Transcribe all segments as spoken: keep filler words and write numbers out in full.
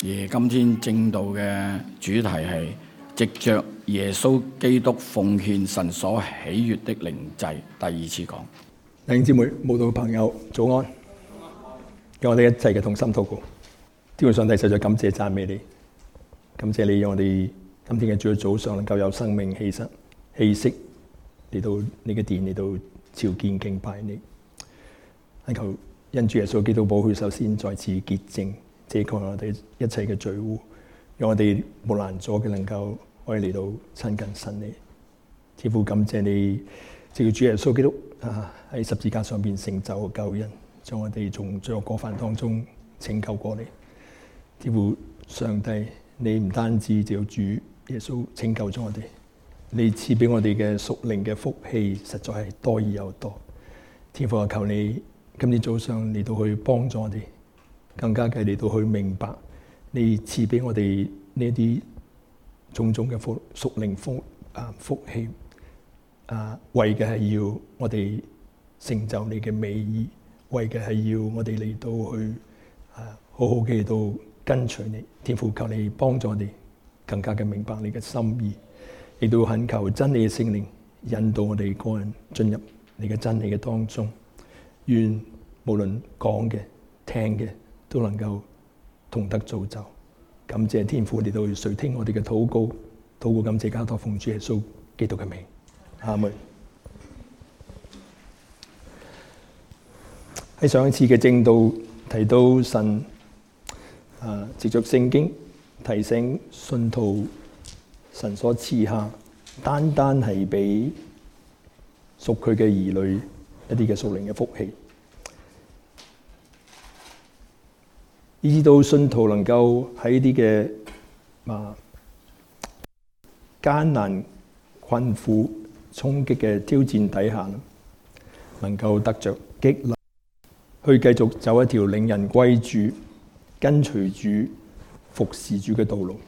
而今天正道嘅主題係藉着耶穌基督奉獻神所喜悅的靈祭，第二次講。 弟兄姊妹、慕道朋友早安，讓我哋一齊嘅同心禱告。天父上帝，實在感謝讚美你，感謝你讓我哋今天嘅主日早上能夠有生命氣息氣息嚟到你嘅殿嚟到朝見敬拜你。懇求因主耶穌基督寶血，首先再次潔淨遮蓋我哋一切嘅罪污，讓我哋無難阻嘅能夠可以嚟到親近神你。天父感謝你，藉主耶穌基督啊喺十字架上邊成就救恩，將我哋從罪惡過犯當中拯救過嚟。天父上帝，你唔單止藉主耶穌拯救咗我哋，你賜俾我哋嘅屬靈嘅福氣實在係多而又多。天父啊，求你今天早上嚟到去幫助我哋，更加嘅嚟到去明白你賜俾我哋呢啲種種嘅福屬靈福啊福氣啊，為嘅係要我哋成就你嘅美意，為嘅係要我哋嚟到去啊好好嘅嚟到跟隨你。天父，求你幫助我哋更加嘅明白你嘅心意，亦都懇求真理嘅聖靈引導我哋個人進入你嘅真理嘅當中。願無論講嘅聽嘅都能夠同得造就。感謝天父嚟到垂聽我哋嘅禱告，禱告感謝交託奉主耶穌基督嘅名，阿門。喺上一次嘅正道提到神啊，藉着聖經提醒信徒，神所賜下單單係俾屬佢嘅兒女一啲嘅屬靈嘅福氣，以至到信徒能夠喺啲嘅啊艱難困苦衝擊嘅挑戰底下，能夠得着激勵，去繼續走一條領人歸主、跟隨主、服侍主嘅道路。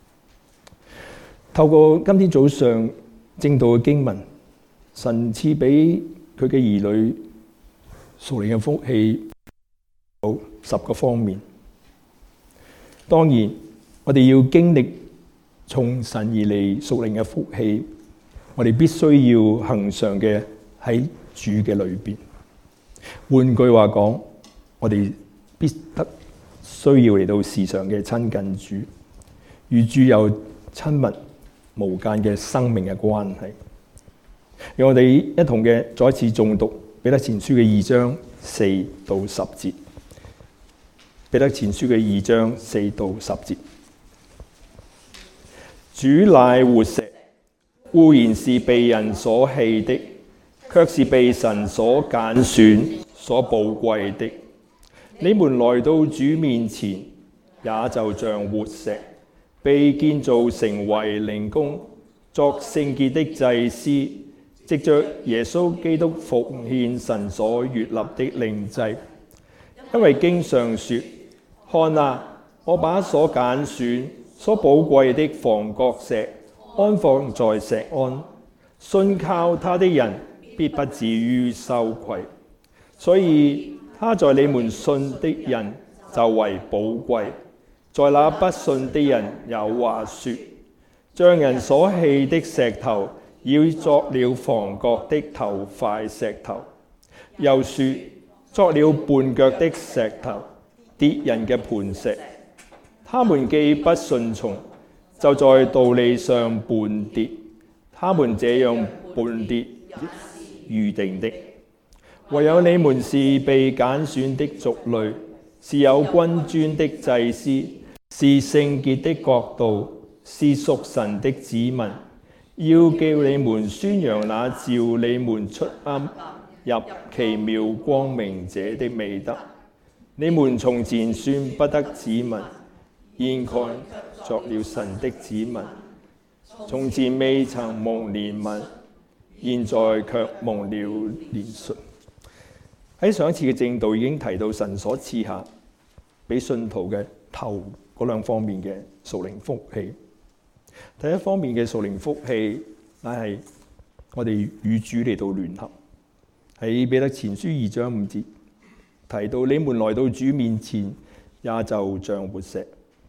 透過今天早上正道嘅經文，神賜俾佢嘅兒女屬靈嘅福氣有十個方面。當然，我哋要經歷從神而嚟屬靈嘅福氣，我哋必須要恆常嘅喺主嘅裏邊。換句話講，我哋必得需要嚟到時常嘅親近主，與主有親密無間嘅生命嘅關係。讓我哋一同嘅再一次誦讀彼得前書嘅二章四到十節。彼得前書嘅二章四到十節。主乃活石，固然是被人所棄的，卻是被神所揀選、所寶貴的。你們來到主面前，也就像活石，被建造成為靈宮，作聖潔的祭司，藉着耶穌基督奉獻神所悅納的靈祭。因為經上說：看啊，我把所揀選、所寶貴的房角石安放在錫安，信靠他的人必不至於羞愧。所以他在你們信的人就為寶貴，在那不信的人有話說：匠人所棄的石頭，要作了房角的頭塊石頭；又說作了絆腳的石頭，跌人嘅磐石。他們既不順從，就在道理上絆跌。他們這樣絆跌，預定的。唯有你們是被揀選的族類，是有君尊的祭司，是聖潔的國度，是屬神的子民。要叫你們宣揚那召你們出暗入奇妙光明者的美德。你們從前算不得子民，現在作了神的子民；從前未曾蒙憐憫，現在卻蒙了憐恤。喺上一次嘅正道已經提到神所賜下俾信徒嘅頭嗰兩方面嘅屬靈福氣。第一方面嘅屬靈福氣，乃係我哋與主嚟到聯合。喺彼得前書二章五節提到：你們來到主面前，也就像活石，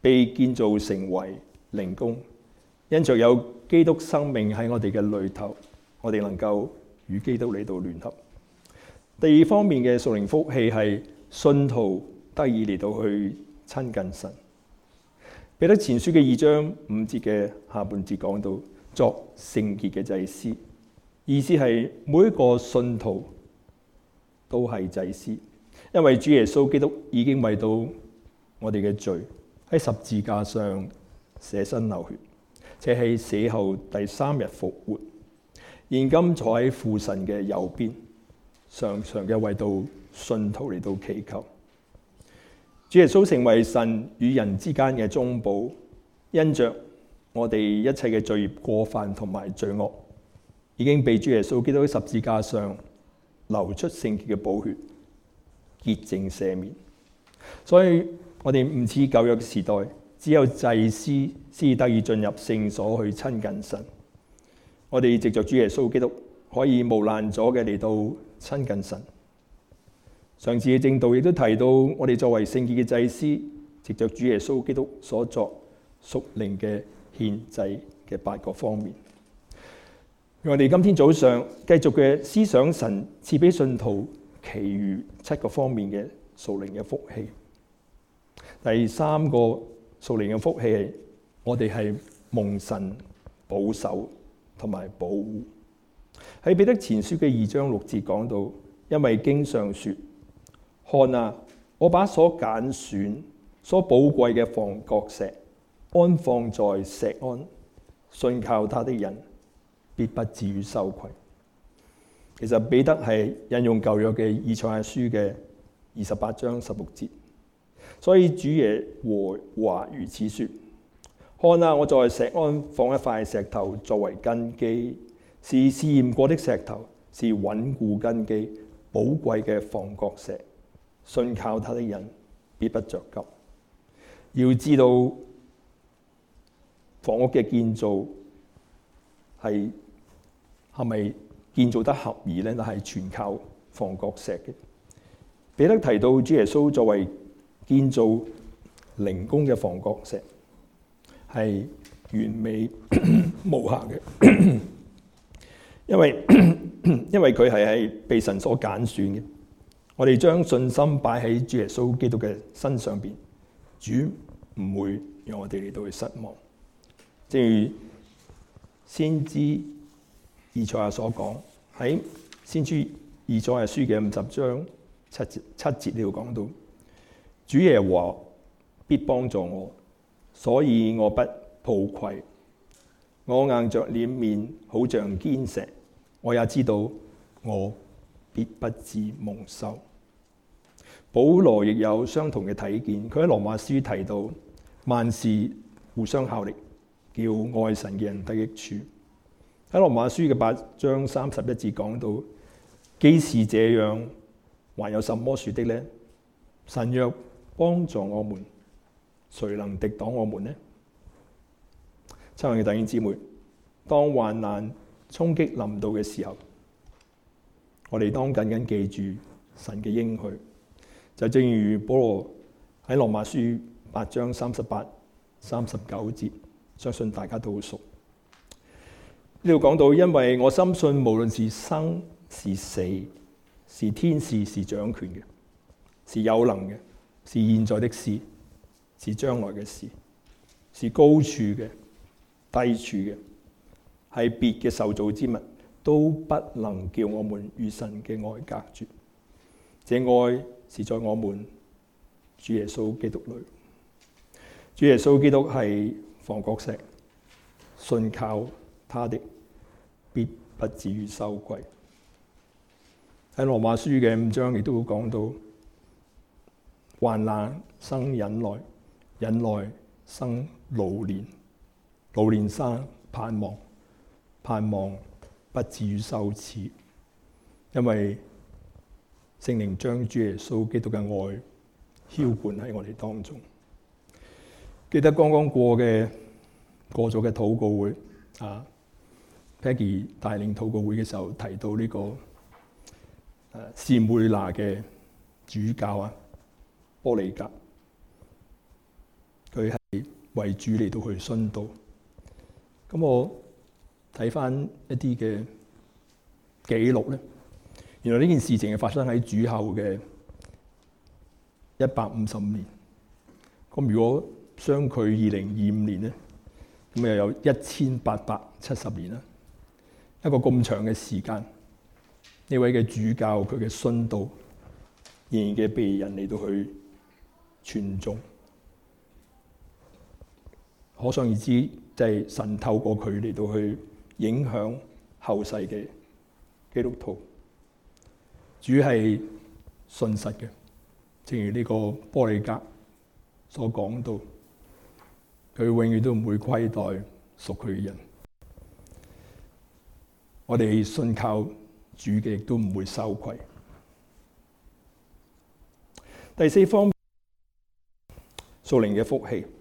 被建造成為靈宮，因着有基督生命喺我哋嘅裏頭，我哋能夠與基督嚟到聯合。第二方面嘅屬靈福氣係信徒得以嚟到去親近神。彼得前書嘅二章五節嘅下半節講到作聖潔嘅祭司，意思係每一個信徒都係祭司，因為主耶穌基督已經為到我哋嘅罪喺十字架上捨身流血，且係死後第三日復活，現今坐喺父神嘅右邊，常常嘅為到信徒嚟到祈求。主耶穌成為神與人之間嘅中保，因着我哋一切嘅罪孽過犯同埋罪惡，已經被主耶穌基督喺十字架上流出聖潔嘅寶血，潔淨赦免。所以我哋唔似舊約時代，只有祭司先得以進入聖所去親近神。我哋藉着主耶穌基督，可以無攔阻嘅嚟到親近神。上次嘅正道亦都提到，我哋作為聖潔嘅祭司，藉着主耶穌基督所作屬靈嘅獻祭嘅八個方面。我哋今天早上繼續嘅思想神賜俾信徒其餘七個方面嘅屬靈嘅福氣。第三個屬靈嘅福氣係我哋係蒙神保守同埋保護。喺彼得前書嘅二章六節講到，因為經上說，看啊，我把所揀選、所寶貴嘅房角石安放在錫安，信靠他的人必不至於羞愧。其實彼得係引用舊約嘅以賽亞書嘅二十八章十六節，所以主耶和華如此說：看啊，我在錫安放一塊石頭作為根基，是試驗過的石頭，是穩固根基、寶貴嘅房角石。信靠他的人必不着急。要知道房屋嘅建造係係咪建造得合宜咧？係全靠房角石嘅。彼得提到主耶穌作為建造靈宮嘅房角石係完美無瑕嘅，因為因為佢係係被神所揀選嘅。我哋將信心擺喺主耶穌基督嘅身上邊，主唔會讓我哋嚟到去失望。正如先知以賽亞所講，喺先知以賽亞書嘅五十章七節七節呢度講到，主耶和華必幫助我，所以我不抱愧。我硬着臉面，好像堅石，我也知道我必不致蒙羞。保羅亦有相同嘅體見，佢喺羅馬書提到萬事互相效力，叫愛神嘅人得益處。喺羅馬書嘅八章三十一節講到，既是這樣，還有什麼說的呢？神若幫助我們，誰能敵擋我們呢？親愛嘅弟兄姊妹，當患難衝擊臨到嘅時候，我哋當緊緊記住神嘅應許，就正如保羅喺羅馬書八章三十八、三十九節，相信大家都好熟。呢度講到，因為我深信無論是生是死，是天使是掌權嘅，是有能嘅，是現在的事，是將來嘅事，是高處嘅、低處嘅，係別嘅受造之物，都不能叫我們與神嘅愛隔絕。這愛是在我們主耶穌基督裏。主耶穌基督係房角石，信靠他的必不至於羞愧。喺羅馬書嘅五章亦都會講到，患難生忍耐，忍耐生老練，老練生盼望，盼望不至於羞恥，因為聖靈將主耶穌基督嘅愛澆灌喺我哋當中。記得剛剛過嘅過咗嘅禱告會啊 ，Peggy 帶領禱告會嘅時候提到呢、這個誒士妹拿嘅主教啊，波利格， 佢係為主嚟到去殉道。咁我睇翻一啲嘅記錄咧，原來呢件事情係發生喺主後嘅一百五十五年。咁如果相距二零二五年咧，咁又有一千八百七十年啦。一個咁長嘅時間，呢位嘅主教佢嘅殉道仍然嘅被人嚟到去傳頌，可想而知，就係神透過佢嚟到去影響後世嘅基督徒。主係信實嘅，正如呢個玻璃格所講到，佢永遠都唔會虧待屬佢嘅人。我哋信靠主嘅亦都唔會羞愧。第四方面，屬靈嘅福氣。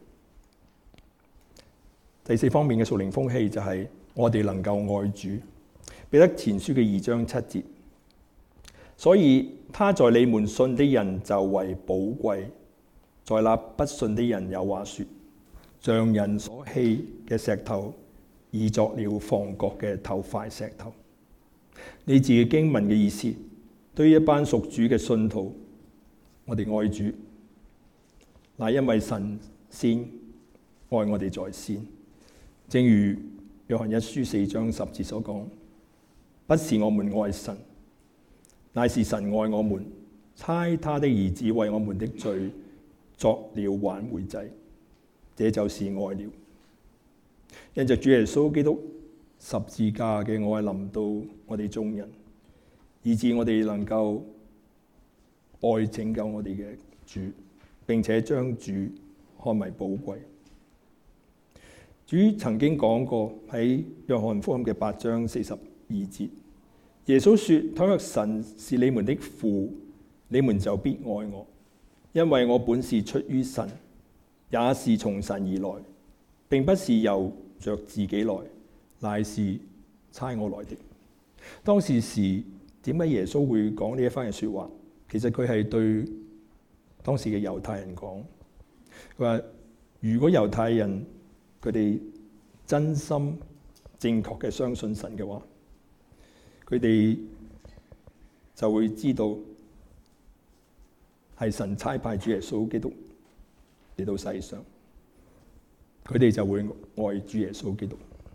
第四方面嘅屬靈福氣就係我哋能夠愛主。彼得前書嘅二章七節，所以他在你們信的人就為寶貴，在那不信的人有話說，像人所棄嘅石頭，已作了房角嘅頭塊石頭。你自己經文嘅意思，對於一班屬主嘅信徒，我哋愛主，那因為神先愛我哋在先。正如約翰一書四章十節所講，不是我們愛神，乃是神愛我們，差他的兒子為我們的罪作了挽回祭，這就是愛了。因着主耶穌基督十字架嘅愛臨到我哋眾人，以致我哋能夠愛拯救我哋嘅主，並且將主看為寶貴。主曾經講過喺約翰福音嘅八章四十二節，耶穌說：倘若神是你們的父，你們就必愛我，因為我本是出於神，也是從神而來，並不是由着自己來，乃是差我來的。當時時點解耶穌會講呢一番嘅說話？其實佢係對當時嘅猶太人講，佢話如果猶太人佢哋真心正確嘅相信神嘅話，佢哋就會知道係神差派主耶穌基督嚟到世上，佢哋就會愛主耶穌基督。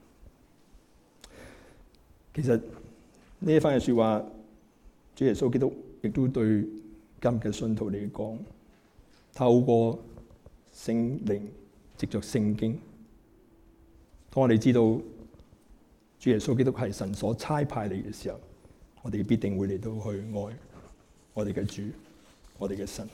其實呢一番嘅說話，主耶穌基督亦都對今日嘅信徒嚟講，透過聖靈藉着聖經，當我哋知道主耶穌基督係神所差派嚟嘅時候，我哋必定會嚟到去愛我哋嘅主，我哋嘅神。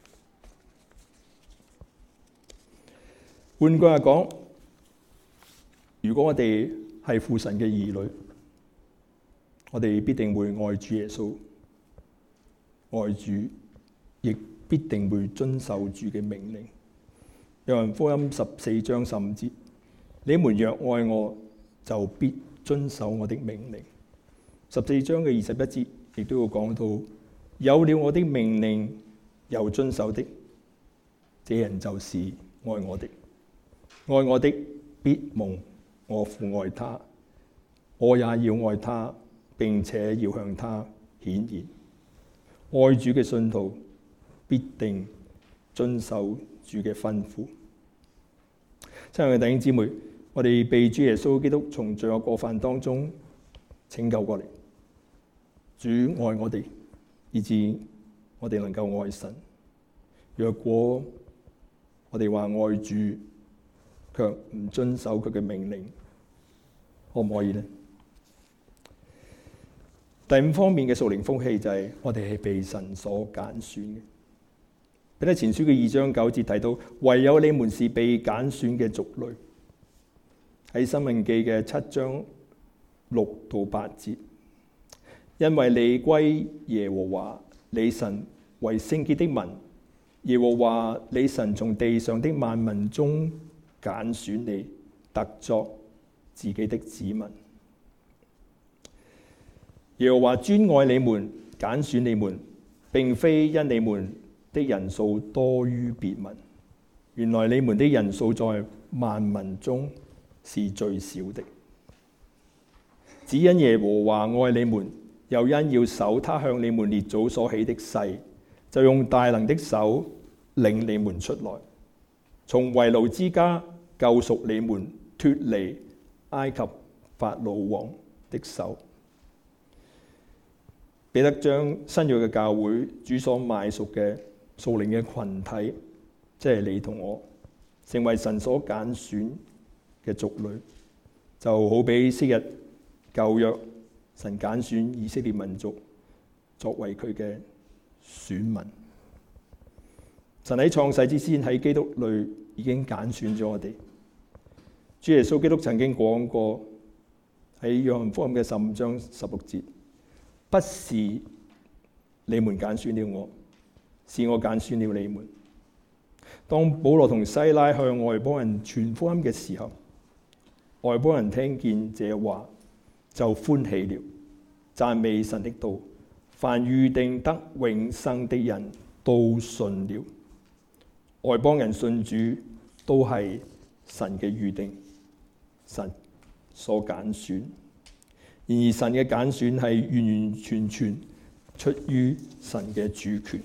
換句話講，如果我哋係父神嘅兒女，我哋必定會愛主耶穌，愛主，亦必定會遵守主嘅命令。約翰福音十四章十五節，你們若愛我，就必遵守我的命令。十四章嘅二十一節亦都要講到，有了我的命令又遵守的，這人就是愛我的。愛我的必蒙我父愛他，我也要愛他，並且要向他顯現。愛主嘅信徒必定遵守主嘅吩咐。親愛嘅弟兄姊妹，我哋被主耶穌基督從罪惡過犯當中拯救過嚟，主愛我哋，以致我哋能夠愛神。若果我哋話愛主，卻唔遵守佢嘅命令，可唔可以呢？第五方面嘅屬靈福氣就係我哋係被神所揀選嘅。彼得前書嘅二章九節提到，唯有你們是被揀選嘅族類。喺申命記嘅七章六到八節，因為你歸耶和華你神為聖潔的民，耶和華你神從地上的萬民中揀選你，特作自己的子民。耶和華專愛你們，揀選你們，並非因你們的人數多於別民， 原來你們的人數在萬民中是最少的。只因耶和華愛你們，又因要守他向你們列祖所起的誓，就用大能的手領你們出來，從為奴之家救贖你們脫離埃及法老王的手。彼得將新約嘅教會主所買贖嘅屬靈嘅群體，即係你同我，成為神所揀選嘅族類，就好比昔日舊約神揀選以色列民族作為佢嘅選民。神喺創世之前喺基督裏已經揀選咗我哋。主耶穌基督曾經講過喺約翰福音嘅十五章十六節，不是你們揀選了我，是我揀選了你們。當保羅同西拉向外邦人傳福音嘅時候，外邦人聽見這話就歡喜了，讚美神的道。凡預定得永生的人都信了。外邦人信主都係神嘅預定，神所揀選。然而神嘅揀選係完完全全出於神嘅主權。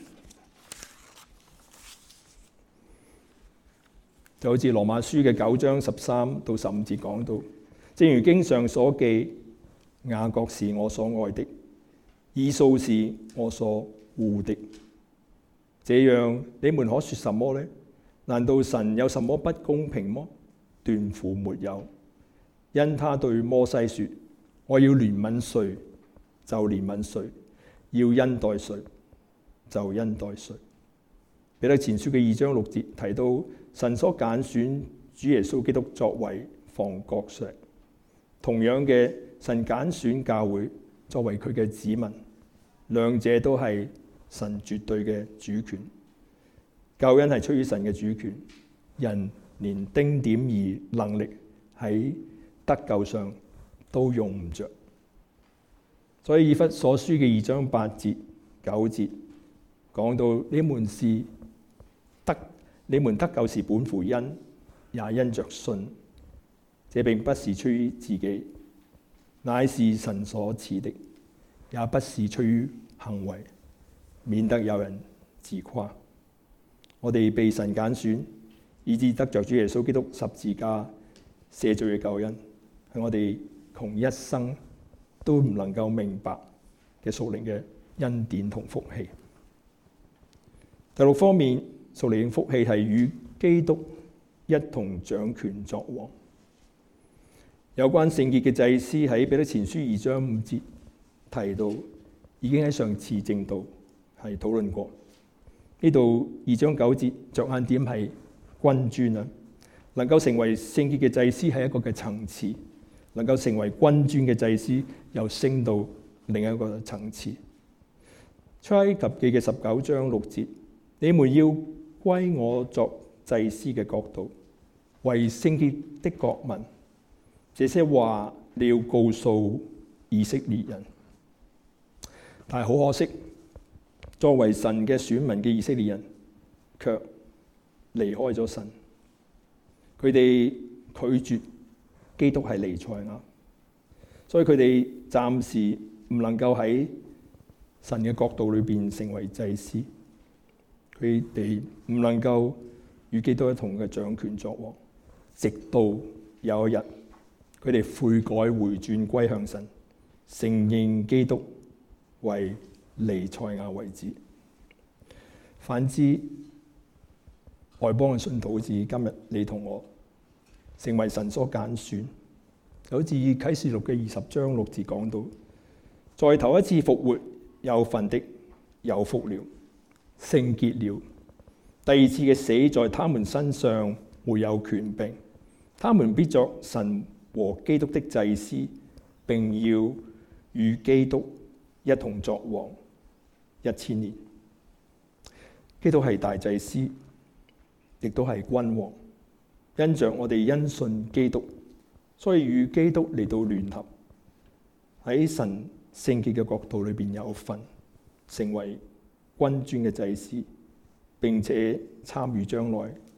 就好似羅馬書嘅九章十三到十五節講到，正如經上所記，雅各是我所愛的，以掃是我所惡的。這樣你們可說什麼呢？難道神有什麼不公平麼？斷乎沒有。因他對摩西說，我要憐憫誰就憐憫誰，要恩待誰就恩待誰。彼得前書嘅二章六節提到，神所揀選主耶穌基督作為房角石。同樣嘅，神揀選教會作為佢嘅子民，兩者都係神絕對嘅主權。救恩係出於神嘅主權，人連丁點兒能力喺得救上都用唔着。所以以弗所書嘅二章八節九節講到，你們是得你們得救是本乎恩，也因着信。這並不是出於自己，乃是神所賜的，也不是出於行為，免得有人自誇。我哋被神揀選，以致得着主耶穌基督十字架赦罪嘅救恩，係我哋窮一生都唔能夠明白嘅屬靈嘅恩典同福氣。第六方面，屬靈嘅福氣係與基督一同掌權作王。有關聖潔嘅祭司喺彼得前書二章五節提到，已經喺上次正道係討論過。呢度二章九節着眼點係君尊啊，能夠成為聖潔嘅祭司係一個嘅層次，能夠成為君尊嘅祭司又升到另一個層次。出埃及記嘅十九章六節，你們要歸我作祭司嘅國度，為聖潔的國民。這些話你要告訴以色列人。但係好可惜，作為神嘅選民嘅以色列人卻離開咗神，佢哋拒絕基督係彌賽亞，所以佢哋暫時唔能夠喺神嘅國度裏邊成為祭司，佢哋唔能夠與基督一同嘅掌權作王，直到有一日佢哋悔改回轉歸向神，承認基督為彌賽亞為止。反之，外邦嘅信徒好似今日你同我，成為神所揀選，好似啟示錄嘅二十章六字講到，在頭一次復活有份的有福了，聖潔了。第二次嘅死在他們身上沒有權柄，他們必作神和基督的祭司，並要與基督一同作王一千年。基督係大祭司，亦都係君王。因着我哋因信基督，所以與基督嚟到聯合，喺神聖潔嘅國度裏邊有份，成為君尊嘅祭司，並且參與將來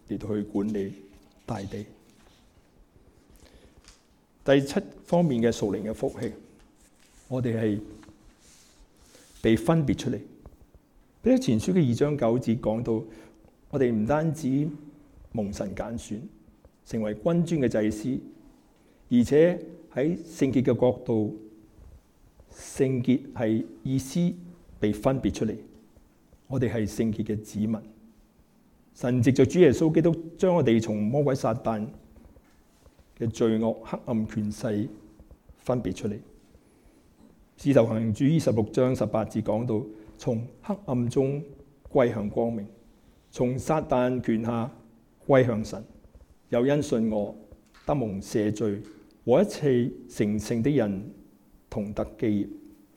嚟到去管理大地。第七方面嘅屬靈嘅福氣，我哋係被分別出嚟。彼得前書嘅二章九節講到，我哋唔單止蒙神揀選，成為君尊嘅祭司，而且喺聖潔嘅角度，聖潔係意思被分別出嚟。我哋係聖潔嘅子民，神藉着主耶穌基督將我哋從魔鬼撒旦嘅罪惡黑暗權勢分別出嚟。使徒行傳二十六章十八節講到，從黑暗中歸向光明，從撒旦權下歸向神，又因信我得蒙赦罪，和一切成聖的人同得基業。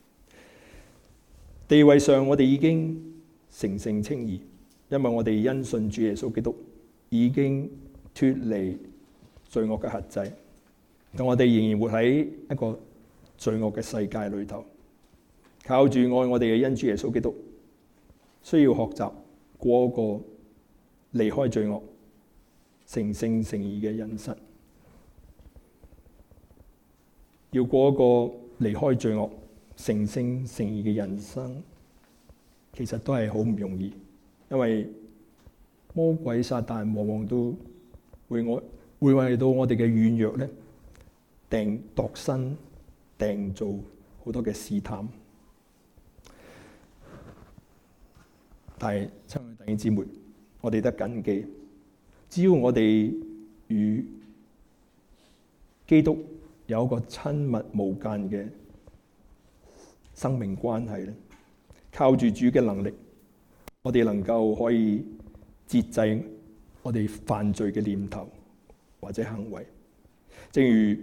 地位上我哋已經成聖稱義，因為我哋因信主耶穌基督已經脫離罪惡嘅轄制，但我哋仍然活喺一個罪惡嘅世界裏頭，靠住愛我哋嘅恩主耶穌基督，需要學習過一個離開罪惡、成聖成義嘅人生。要過一個離開罪惡、成聖成義嘅人生，其實都係好唔容易，因為魔鬼撒旦往往都會我會為到我哋嘅軟弱咧，訂度身訂造好多嘅試探。但係親愛弟兄姊妹，我哋得謹記，只要我哋與基督有一個親密無間嘅生命關係咧，靠住主嘅能力，我哋能夠可以節制我哋犯罪嘅念頭或者行為。正如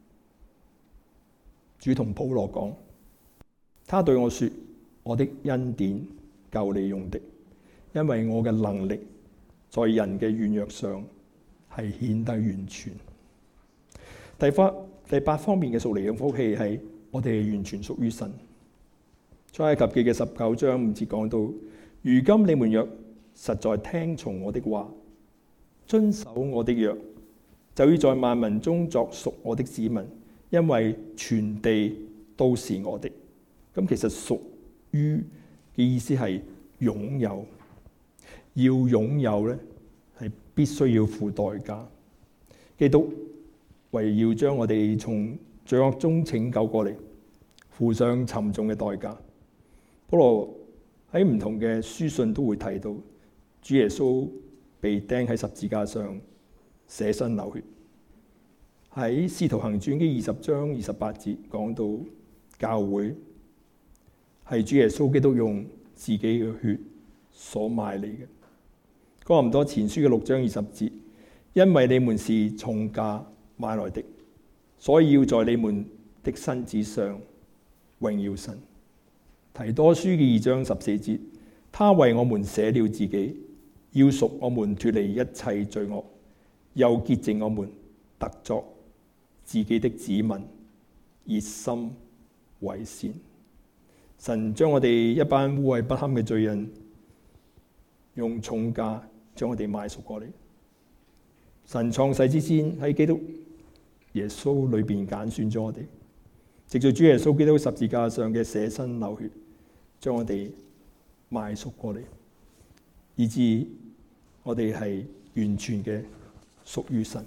主同保羅講，他對我說：我的恩典夠你用的，因為我嘅能力在人嘅軟弱上係顯得完全。第八第八方面嘅屬靈嘅福氣係我哋係完全屬於神。出埃及記嘅十九章五節講到：如今你們若實在聽從我的話，遵守我的約，就要在萬民中作屬我的子民，因為全地都是我的。咁其實屬於嘅意思係擁有，要擁有咧係必須要付代價。基督為要將我哋從罪惡中拯救過嚟，付上沉重嘅代價。保羅喺唔同嘅書信都會提到，主耶穌被釘喺十字架上，捨身流血。喺使徒行傳嘅二十章二十八節講到，教會係主耶穌基督用自己嘅血所買嚟嘅。哥林多前書嘅六章二十節，因為你們是重價買來的，所以要在你們的身子上榮耀神。提多書嘅二章十四節，他為我們捨了自己，要贖我們脫離一切罪惡，又潔淨我們，特作自己的子民，熱心為善。神將我哋一班污穢不堪嘅罪人，用重價將我哋買贖過嚟。神創世之前喺基督耶穌裏邊揀選咗我哋，藉住主耶穌基督十字架上嘅捨身流血，將我哋買贖過嚟，以致我哋係完全嘅屬於神。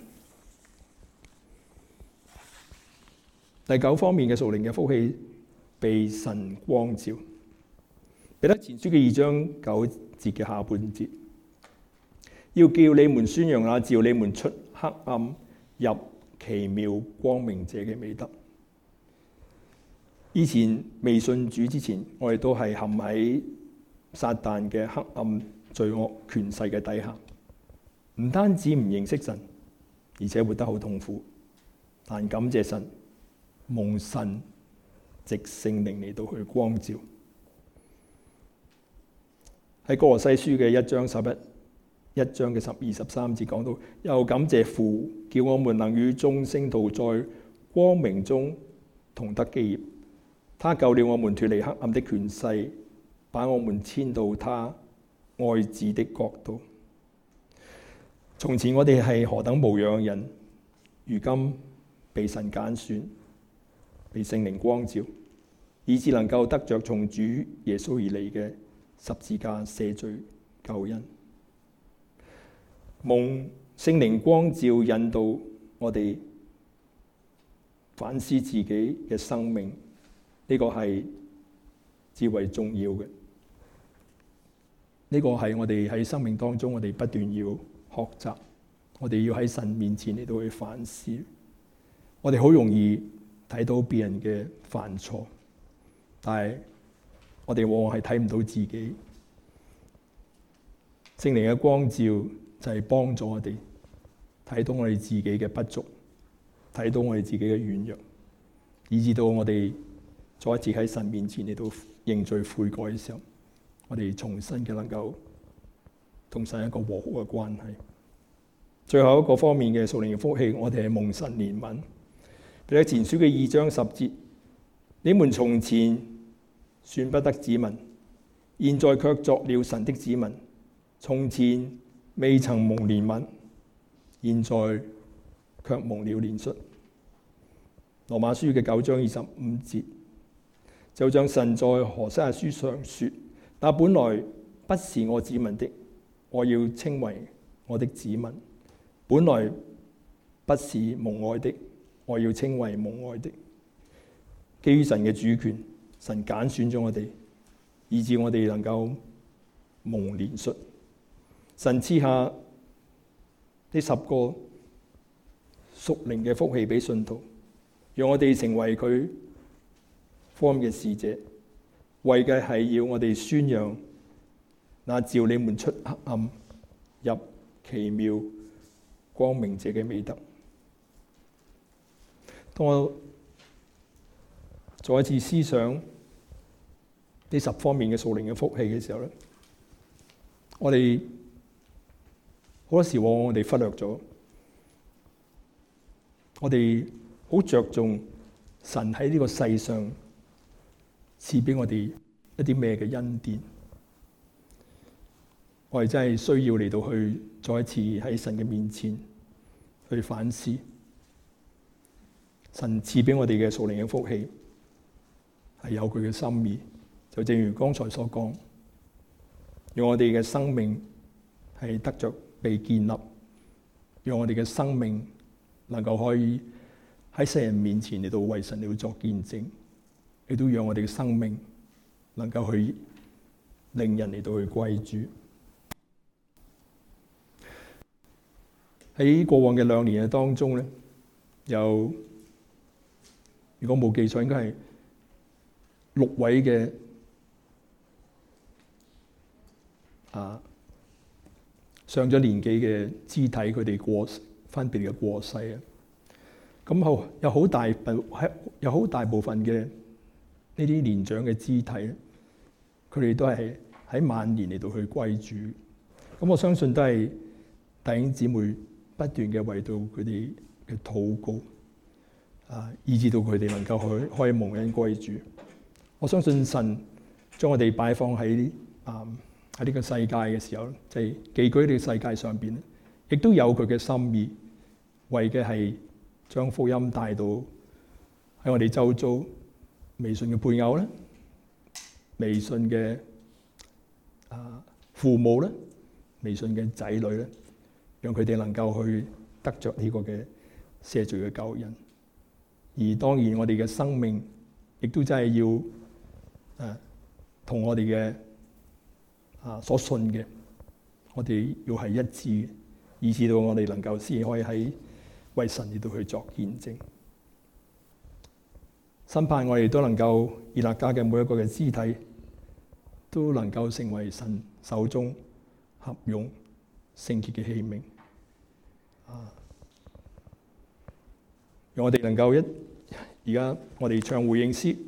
第九方面嘅屬靈嘅福氣，被神光照。彼得前書嘅二章九節嘅下半節，要叫你們宣揚那召你們出黑暗入奇妙光明者嘅美德。以前未信主之前，我哋都係陷喺撒旦嘅黑暗罪惡權勢嘅底下，唔單止唔認識神，而且活得好痛苦。但感謝神，蒙神藉聖靈嚟到去光照。喺哥羅西書嘅一章十一一章嘅十二十三節講到，又感謝父，叫我們能與眾聖徒在光明中同得基業。他救了我們脫離黑暗的權勢，把我們遷到他愛子的國度。 從前我哋係何等無樣嘅人，如今被神揀選，被聖靈光照，以致能夠得着從主耶穌而嚟嘅十字架赦罪救恩。蒙聖靈光照引導我哋反思自己嘅生命，呢、這個係至為重要嘅。呢、這個係我哋喺生命當中，我哋不斷要學習，我哋要喺神面前嚟到去反思。我哋好容易睇到別人嘅犯錯，但係我哋往往係睇唔到自己。聖靈嘅光照就係幫助我哋睇到我哋自己嘅不足，睇到我哋自己嘅軟弱，以至到我哋再一次喺神面前嚟到認罪悔改嘅時候，我哋重新嘅能夠同神一個和好嘅關係。最後一個方面嘅屬靈嘅福氣，我哋係蒙神憐憫。彼得前書嘅二章十節，你們從前算不得子民，現在卻作了神的子民；從前未曾蒙憐憫，現在卻蒙了憐恤。羅馬書嘅九章二十五節，就像神在何西阿書上說：那本來不是我子民的，我要稱為我的子民；本來不是蒙愛的，我要稱為蒙愛的。基於神嘅主權，神揀選咗我哋，以致我哋能夠蒙憐恤。神賜下呢十個屬靈嘅福氣俾信徒，讓我哋成為佢福音嘅使者，為嘅係要我哋宣揚那召你們出黑暗入奇妙光明者嘅美德。當我再一次思想呢十方面嘅屬靈嘅福氣嘅時候咧，我哋好多時往往我哋忽略咗，我哋好着重神喺呢個世上賜俾我哋一啲咩嘅恩典，我哋真係需要嚟到去再一次喺神嘅面前去反思。神賜俾我哋嘅屬靈嘅福氣係有佢嘅心意，就正如剛才所講，讓我哋嘅生命係得着被建立，讓我哋嘅生命能夠可以喺世人面前嚟到為神嚟到作見證，亦都讓我哋嘅生命能夠去令人嚟到去歸主。喺過往嘅兩年嘅當中咧，有如果冇記錯，應該係六位嘅啊上咗年紀嘅肢體，佢哋過分別嘅過世啊。咁好有好大部有好大部分嘅呢啲年長嘅肢體，佢哋都係喺晚年嚟到去歸主。咁我相信都係弟兄姊妹不斷嘅為到佢哋嘅禱告。啊，以致到佢哋能夠去可以蒙恩歸主。我相信神將我哋擺放喺啊喺呢個世界嘅時候，即係寄居呢個世界上邊咧，亦都有佢嘅心意，為嘅係將福音帶到喺我哋周遭未信嘅配偶咧、未信嘅啊父母咧、未信嘅仔女咧，讓佢哋能夠去得着呢個嘅赦罪嘅救恩。而當然，我哋嘅生命亦都真係要誒同我哋嘅啊所信嘅，我哋要係一致嘅，以至到我哋能夠先可以喺為神呢度去作見證。深盼我哋都能夠以勒家嘅每一個嘅肢體，都能夠成為神手中合用聖潔嘅器皿。啊！讓我哋能夠一而家我哋唱回應詩。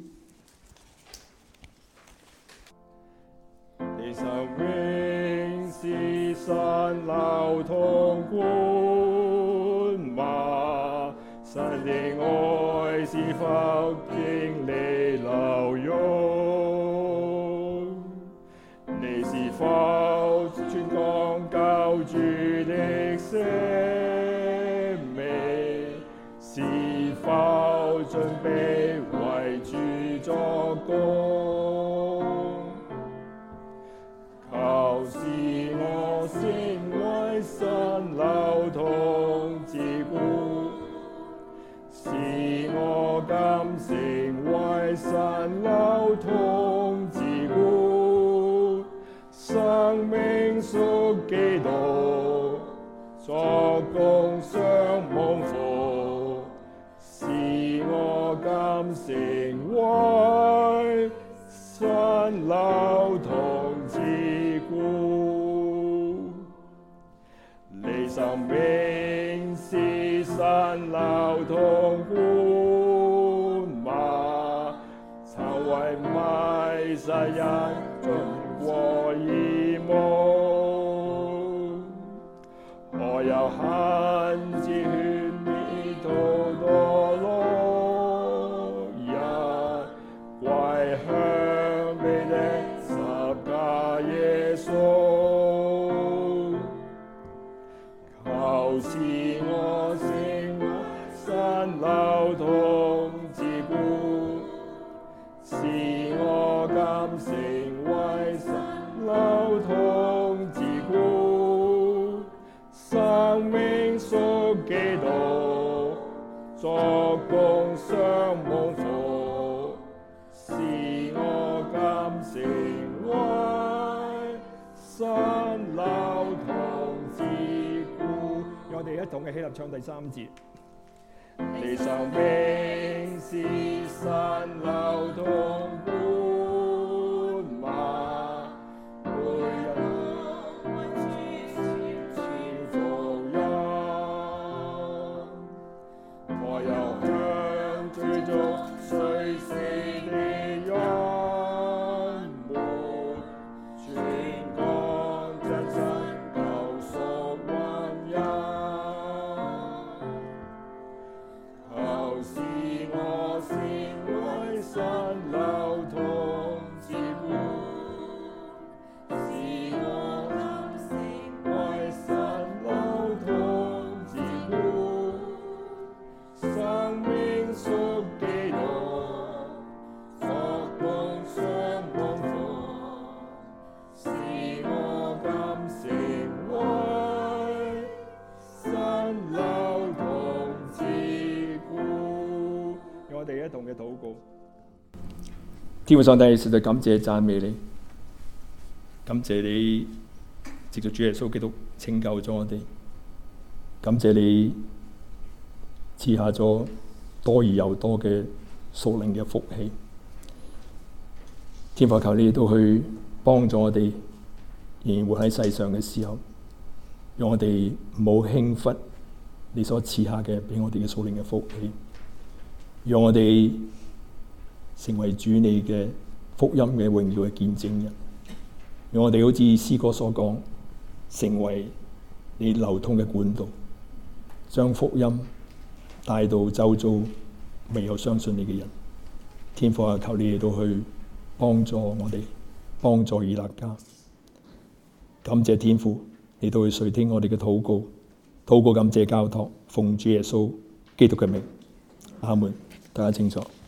你生命是神流淌管嗎？神的愛是否經你流湧？你是否傳講救主的聲美，是否準備為主作工？求使我成為神流通之故，使我敢成為神流通之故。生命屬基督，作工上蒙福，使我敢成為神流通之故。你生命是神流通管馬，曾為迷失人盡過義務，何有恨之血滅途墮落人，歸向你的十架耶穌。求使我成為神流通之故，使我敢成為神流通之故。生命屬基督，作工上蒙福，使我敢成為神流通之故。讓我哋一同嘅起立唱第三節。你生命是神流通管馬，每日傳福音，我又向追逐垂死的人們宣講真神救贖恩恩。求使我成為神流通之故，使我敢成為神流通之故。生命屬基督，作工上蒙福，使我敢成為神流通之故。讓我哋一同嘅禱告。天父上帝，實在感謝讚美你，感謝你藉着主耶穌基督拯救咗我哋，感謝你賜下咗多而又多嘅屬靈嘅福氣。天父，求你都去幫助我哋，仍然活喺世上嘅時候，讓我哋唔好輕忽你所賜下嘅俾我哋嘅屬靈嘅福氣，讓我哋成為主你嘅福音嘅榮耀嘅見證人，讓我哋好似詩歌所講，成為你流通嘅管道，將福音帶到周遭未有相信你嘅人。天父啊，求你哋都去幫助我哋，幫助以勒家。感謝天父，你都去垂聽我哋嘅禱告，禱告感謝交託，奉主耶穌基督嘅名，阿門。大家清楚。